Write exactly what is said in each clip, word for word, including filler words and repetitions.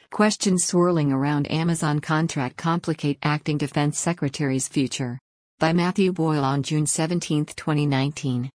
Questions swirling around Amazon contract complicate acting defense secretary's future. By Matthew Boyle on June seventeenth, twenty nineteen.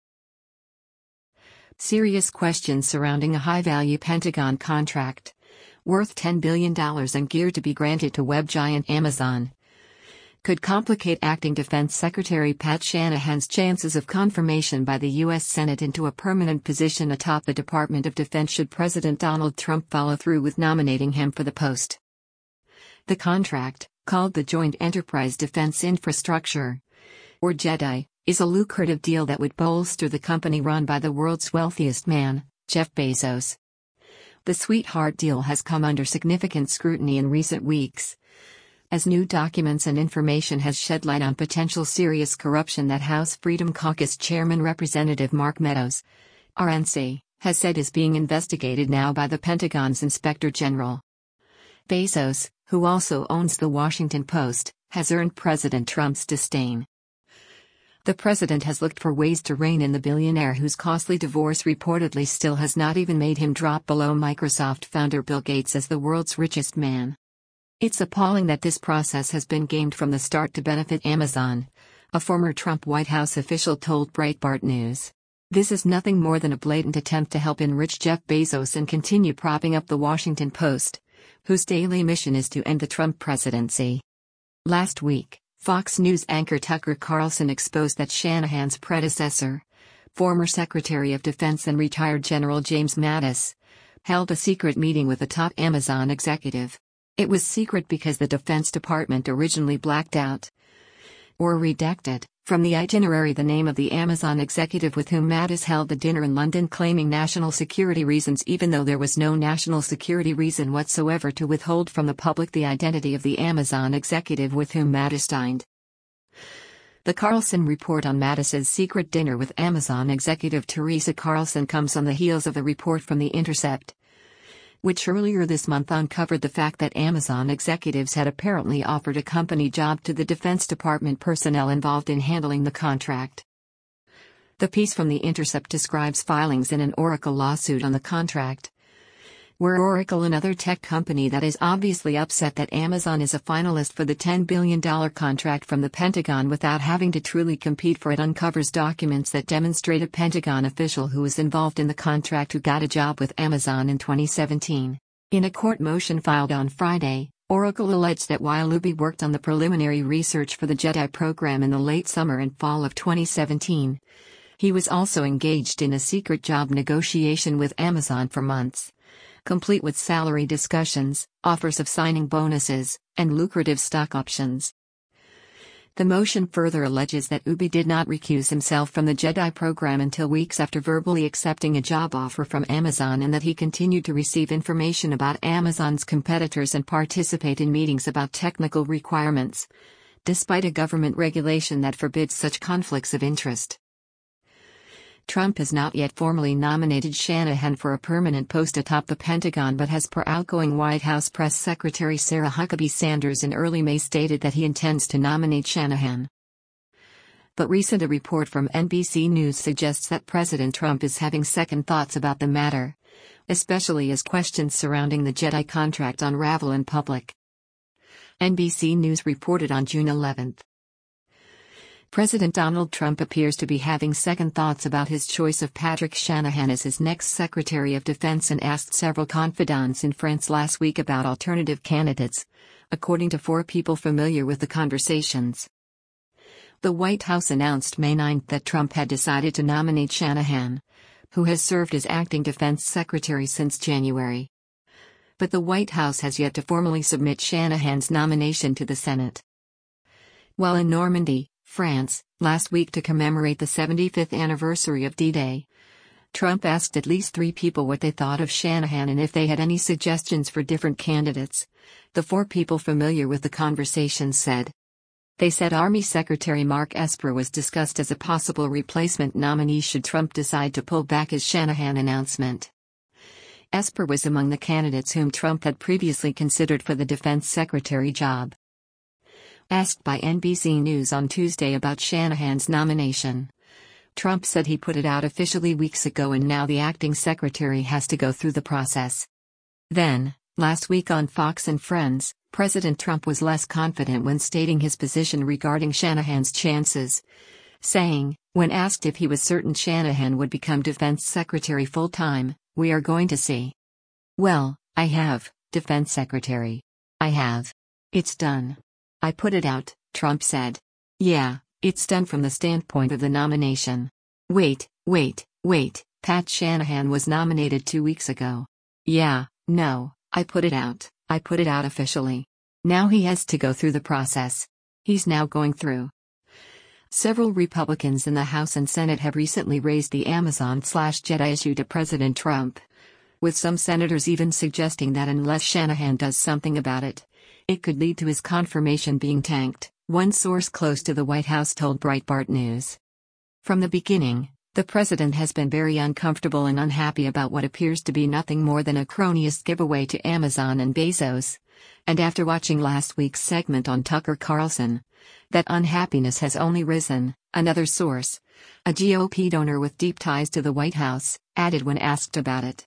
Serious questions surrounding a high-value Pentagon contract, worth ten billion dollars and geared to be granted to web giant Amazon, could complicate acting Defense Secretary Pat Shanahan's chances of confirmation by the U S Senate into a permanent position atop the Department of Defense should President Donald Trump follow through with nominating him for the post. The contract, called the Joint Enterprise Defense Infrastructure, or JEDI, is a lucrative deal that would bolster the company run by the world's wealthiest man, Jeff Bezos. The sweetheart deal has come under significant scrutiny in recent weeks, as new documents and information has shed light on potential serious corruption that House Freedom Caucus Chairman Representative Mark Meadows, R N C, has said is being investigated now by the Pentagon's Inspector General. Bezos, who also owns The Washington Post, has earned President Trump's disdain. The president has looked for ways to rein in the billionaire whose costly divorce reportedly still has not even made him drop below Microsoft founder Bill Gates as the world's richest man. It's appalling that this process has been gamed from the start to benefit Amazon, a former Trump White House official told Breitbart News. This is nothing more than a blatant attempt to help enrich Jeff Bezos and continue propping up The Washington Post, whose daily mission is to end the Trump presidency. Last week, Fox News anchor Tucker Carlson exposed that Shanahan's predecessor, former Secretary of Defense and retired General James Mattis, held a secret meeting with a top Amazon executive. It was secret because the Defense Department originally blacked out, or redacted, from the itinerary the name of the Amazon executive with whom Mattis held the dinner in London, claiming national security reasons even though there was no national security reason whatsoever to withhold from the public the identity of the Amazon executive with whom Mattis dined. The Carlson report on Mattis's secret dinner with Amazon executive Teresa Carlson comes on the heels of the report from The Intercept, which earlier this month uncovered the fact that Amazon executives had apparently offered a company job to the Defense Department personnel involved in handling the contract. The piece from The Intercept describes filings in an Oracle lawsuit on the contract, where Oracle, another tech company that is obviously upset that Amazon is a finalist for the ten billion dollars contract from the Pentagon without having to truly compete for it, uncovers documents that demonstrate a Pentagon official who was involved in the contract who got a job with Amazon in twenty seventeen. In a court motion filed on Friday, Oracle alleged that while Luby worked on the preliminary research for the JEDI program in the late summer and fall of twenty seventeen, he was also engaged in a secret job negotiation with Amazon for months, complete with salary discussions, offers of signing bonuses, and lucrative stock options. The motion further alleges that Luby did not recuse himself from the JEDI program until weeks after verbally accepting a job offer from Amazon, and that he continued to receive information about Amazon's competitors and participate in meetings about technical requirements, despite a government regulation that forbids such conflicts of interest. Trump has not yet formally nominated Shanahan for a permanent post atop the Pentagon, but has, per outgoing White House Press Secretary Sarah Huckabee Sanders in early May, stated that he intends to nominate Shanahan. But recent a report from N B C News suggests that President Trump is having second thoughts about the matter, especially as questions surrounding the JEDI contract unravel in public. N B C News reported on June eleventh. President Donald Trump appears to be having second thoughts about his choice of Patrick Shanahan as his next Secretary of Defense and asked several confidants in France last week about alternative candidates, according to four people familiar with the conversations. The White House announced May ninth that Trump had decided to nominate Shanahan, who has served as acting Defense Secretary since January. But the White House has yet to formally submit Shanahan's nomination to the Senate. While in Normandy, France, last week to commemorate the seventy-fifth anniversary of D-Day, Trump asked at least three people what they thought of Shanahan and if they had any suggestions for different candidates. The four people familiar with the conversation said. They said Army Secretary Mark Esper was discussed as a possible replacement nominee should Trump decide to pull back his Shanahan announcement. Esper was among the candidates whom Trump had previously considered for the defense secretary job. Asked by N B C News on Tuesday about Shanahan's nomination, Trump said he put it out officially weeks ago and now the acting secretary has to go through the process. Then, Last week on Fox and Friends, President Trump was less confident when stating his position regarding Shanahan's chances, saying, when asked if he was certain Shanahan would become defense secretary full-time, "We are going to see." "Well, I have, defense secretary. I have. It's done. I put it out," Trump said. "Yeah, it's done from the standpoint of the nomination." Wait, wait, wait, Pat Shanahan was nominated two weeks ago. "Yeah, no, I put it out, I put it out officially. Now he has to go through the process. He's now going through." Several Republicans in the House and Senate have recently raised the Amazon-slash-Jedi issue to President Trump, with some senators even suggesting that unless Shanahan does something about it, it could lead to his confirmation being tanked, one source close to the White House told Breitbart News. From the beginning, the president has been very uncomfortable and unhappy about what appears to be nothing more than a cronyist giveaway to Amazon and Bezos, and after watching last week's segment on Tucker Carlson, that unhappiness has only risen, another source, a G O P donor with deep ties to the White House, added when asked about it.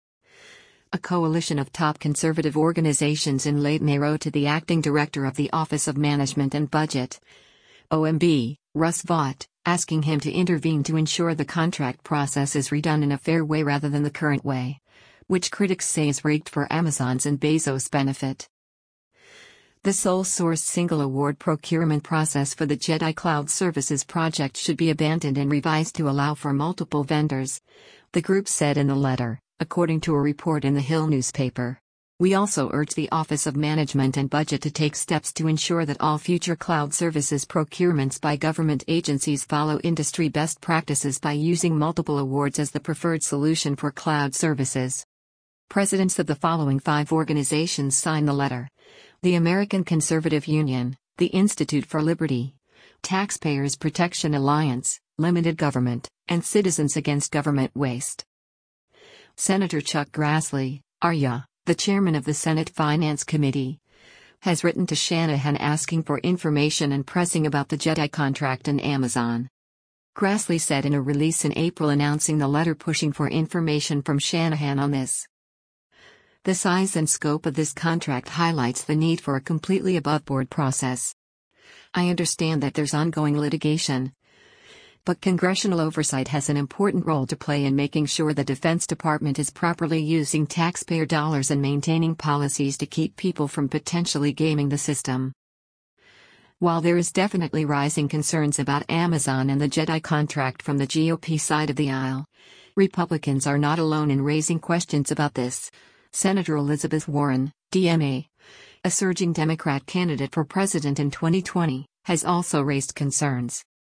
A coalition of top conservative organizations in late May wrote to the acting director of the Office of Management and Budget, O M B, Russ Vought, asking him to intervene to ensure the contract process is redone in a fair way rather than the current way, which critics say is rigged for Amazon's and Bezos' benefit. The sole source single award procurement process for the Jedi Cloud Services project should be abandoned and revised to allow for multiple vendors, the group said in the letter, according to a report in the Hill newspaper. "We also urge the Office of Management and Budget to take steps to ensure that all future cloud services procurements by government agencies follow industry best practices by using multiple awards as the preferred solution for cloud services." Presidents of the following five organizations signed the letter: the American Conservative Union, the Institute for Liberty, Taxpayers Protection Alliance, Limited Government, and Citizens Against Government Waste. Senator Chuck Grassley, R Y A, the chairman of the Senate Finance Committee, has written to Shanahan asking for information and pressing about the Jedi contract and Amazon. Grassley said in a release in April announcing the letter pushing for information from Shanahan on this. The size and scope of this contract highlights the need for a completely above-board process. I understand that there's ongoing litigation, but congressional oversight has an important role to play in making sure the Defense Department is properly using taxpayer dollars and maintaining policies to keep people from potentially gaming the system. While there is definitely rising concerns about Amazon and the Jedi contract from the G O P side of the aisle, Republicans are not alone in raising questions about this. Senator Elizabeth Warren, D M A, a surging Democrat candidate for president in twenty twenty, has also raised concerns.